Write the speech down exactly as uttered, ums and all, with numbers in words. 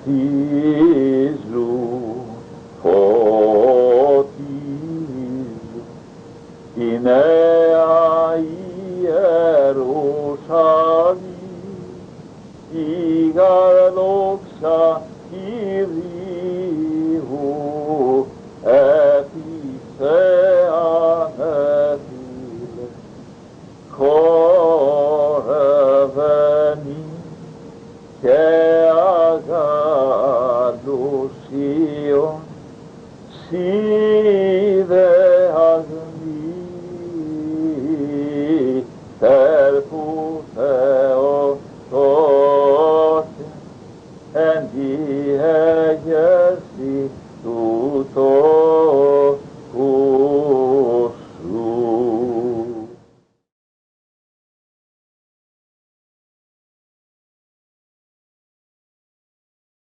φωτίζουν, φωτίζουν τη Νέα Ιερουσαλήμ, η γαρδόξα Κυρίου έπεισε ανέφυλε, χορευαίνει και αγαλουσίων σιδεασμοί, τερπού Θεός τότε εν τη Αιγαία